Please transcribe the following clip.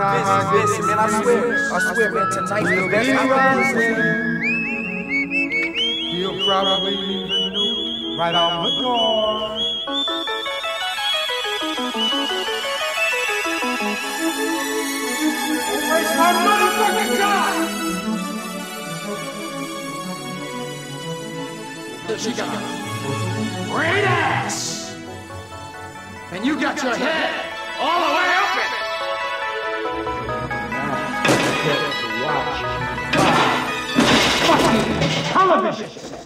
busy, man. I swear, man, tonight's the best night. He'll probably even know right off the door. Don't waste my motherfucking time! She got a great ass! And you got your head all the way up it! Now, watch 5 fucking television!